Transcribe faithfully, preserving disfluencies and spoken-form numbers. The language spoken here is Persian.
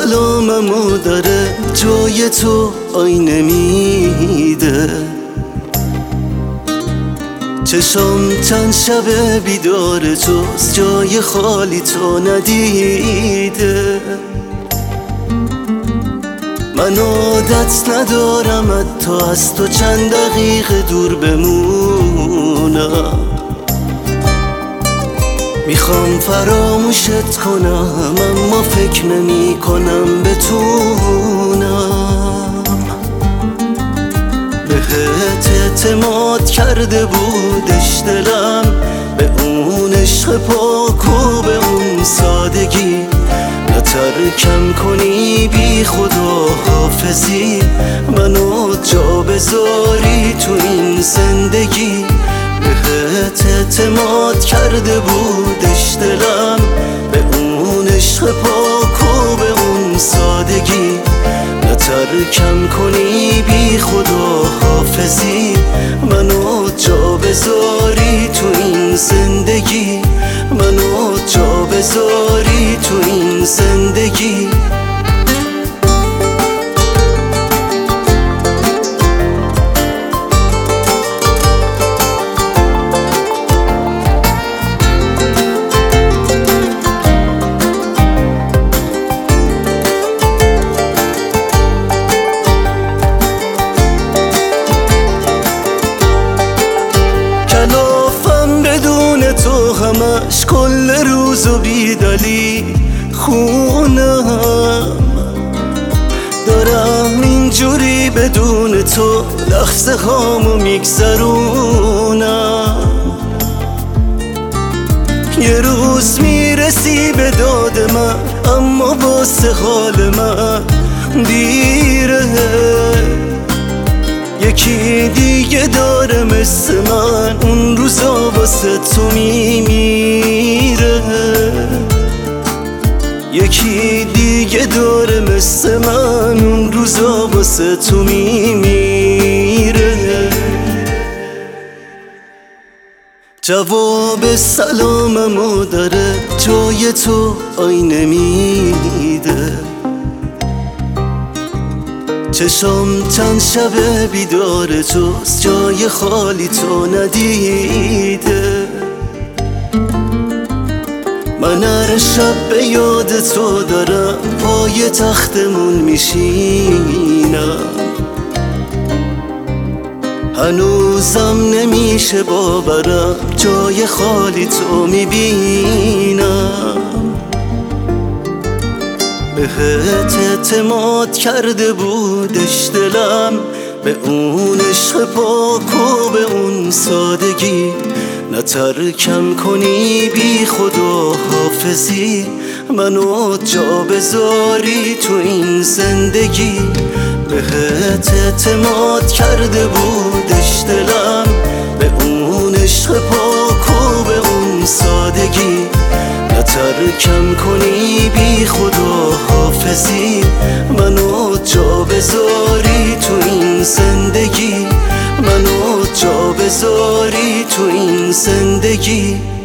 سلاممو داره جای تو آینه میده. چشم چند شب بیدار توست، جای خالی تو ندیده. من عادت ندارم حتی از تو چند دقیقه دور بمونم. میخوام فراموشت کنم اما فکر نمی کنم بتونم. بهت اعتماد کرده بودش دلم، به اون عشق پاک و به اون سادگی. نترکم کنی بی خدا حافظی، منو جا بذاری تو این زندگی. بهت اعتماد کرده بودش دلم، به اون عشق پاک و به اون سادگی. نترکم کنی بی خدا حافظی، منو جا بذاری تو این زندگی. منو جا بذاری تو این زندگی. کلافم بدون تو همش کل روز و بیدلی خونم. دارم اینجوری بدون تو لحظه هامو میگذرونم. یه روز میرسی به داد من اما واسه حال من دیره. یکی دیگه داره مثل من، اون روزا واسه تو میمیره. یکی دیگه داره مثل من، اون روزا واسه تو میمیره. جواب سلاممو داره جای تو آینه میده. چشم چند شب بیدار توست، جای خالی تو ندیده. من هر شب به یاد تو دارم، پای تختمون میشینم. هنوزم نمیشه باورم جای خالی تو میبینم. بهت اعتماد کرده بودش دلم، به اون عشق پاک و به اون سادگی. نترکم کنی بی خدا حافظی، منو جا بذاری تو این زندگی. بهت اعتماد کرده بودش دلم، به اون عشق پاک و به اون سادگی. نترکم کنی بی خدا حافظی، منو جا بذاری تو این زندگی. منو جا بذاری تو این زندگی.